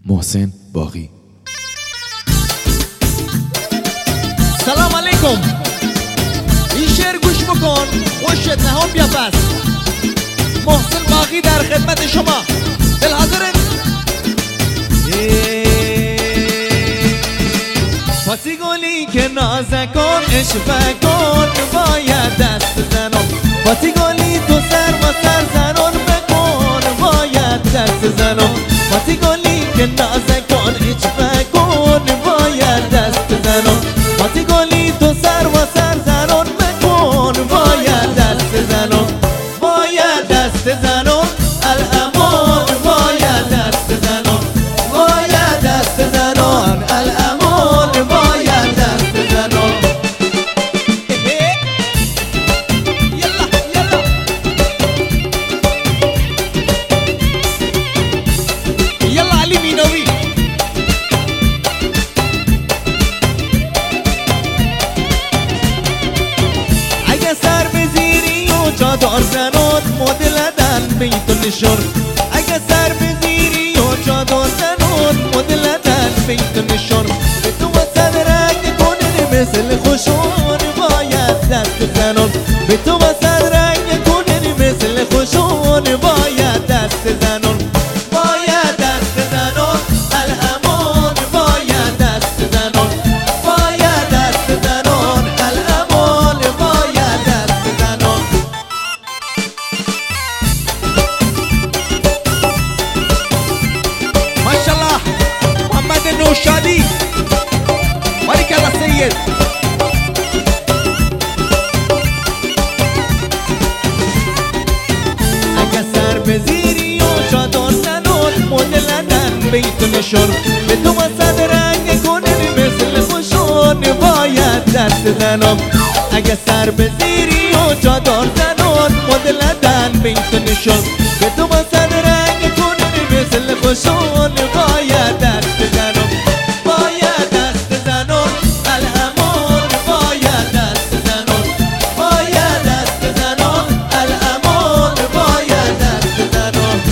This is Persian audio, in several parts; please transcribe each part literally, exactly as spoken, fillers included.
محسن باقی. سلام علیکم. این شعر گوش بکن، خوشت نهان بیا پس. محسن باقی در خدمت شما. دل حاضرت؟ پاسی گلی که نازکن اشفه کن باید دست زنم. پاسی گلی تو سر و سر زنان بکن باید دست زنم. پاسی گلی که نازکن اشفه کن باید دست زنم. پاسی گلی تو سر و سر زنان بکن باید دست زنم. باید دست زنم الامان باید دست زنم. باید دست زنم الامان باید دست زنم. یلا یلا یلا علی مینوی. اگه سر بزیری و چادر زنات مدلدن بیتو نشور. اگه سر بزیری و چادر زنات مدلدن بیتو نشور. به تو وسط رنگ کنن مثل خوشون باید دست زنم. به تو وسط رنگ کنن مثل خوشون باید دست زنم. باید دست زنم الامان باید دست زنم. باید دست زنم الامان باید دست زنم. ماشاءالله محمد نوشادی باریک الله سید. اگه سر بزیری و چادر زنات مدلدن بیتو نشور. به تو وسط رنگ کنن مثل خوشون باید دست زنم. اگه سر بزیری و چادر زنات مدلدن بیتو نشور. به تو وسط رنگ کنن مثل خوشون باید دست زنم. باید دست زنم الامان باید دست زنم. باید دست زنم الامان باید دست زنم.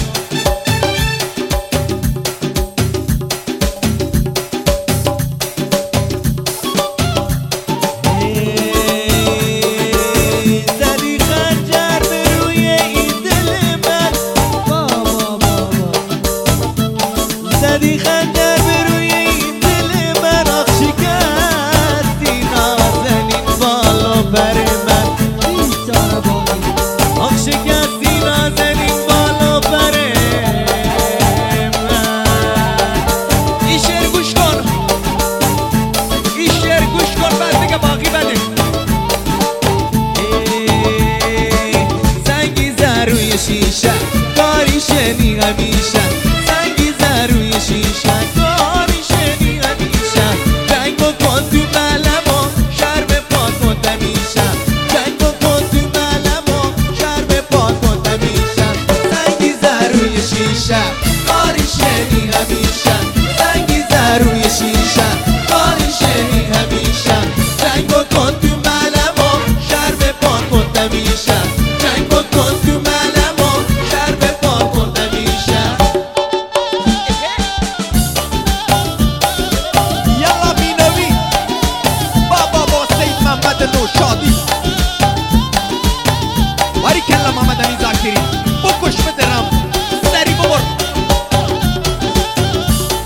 زدی خنجر به روی این دل من. زدی خنجر به روی این دل من. آخ شکستی نازنین بالا پر من. آخ شکستی نازنین بالا پر من. این شعر گوش کن، این شعر گوش کن بعد بگه باقی بده. سنگی زد روی شیشه کاری شنی همیشه. سنگی زد روی شیشه کاری شنی همیشه. جنگ بکن تو ملمو شرب پاک کن تمیشه. جنگ بکن تو ملمو شرب پاک کن تمیشه. سنگی زد روی شیشه کاری شنی همیشه. سنگی زد روی شیشه کاری شنی همیشه. جنگ بکن تو ملمو شرب پاک کن تمیشه. جنگ بکن تو ملمو شرب پاک کن تمیشه. یلا بینوی بابا با سید محمد نوشادی. باریک الله محمد امین ذاکری. بکش بدرم سری ببر.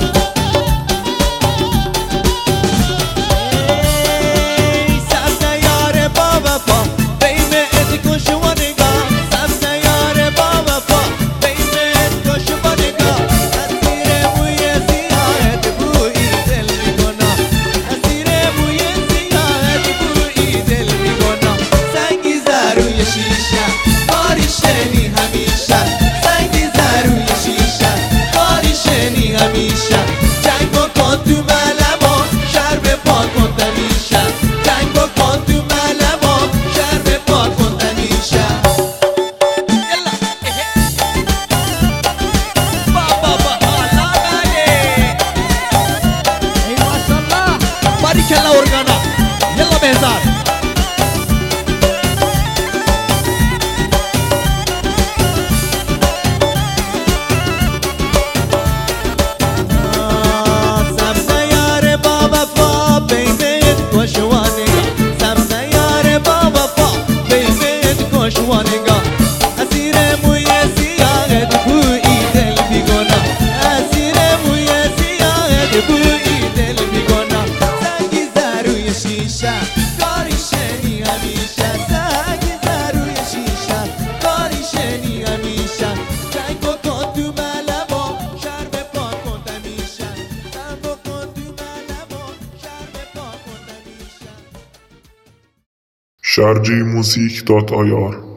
کاری شنی همیشه سنگ زد روی شیشه کاری شنی همیشه جنگ بکن تو ملبا شرم پا کن همیشه جنگ بکن تو ملبا شرم پا کن همیشه شرجی موزیک دات آی آر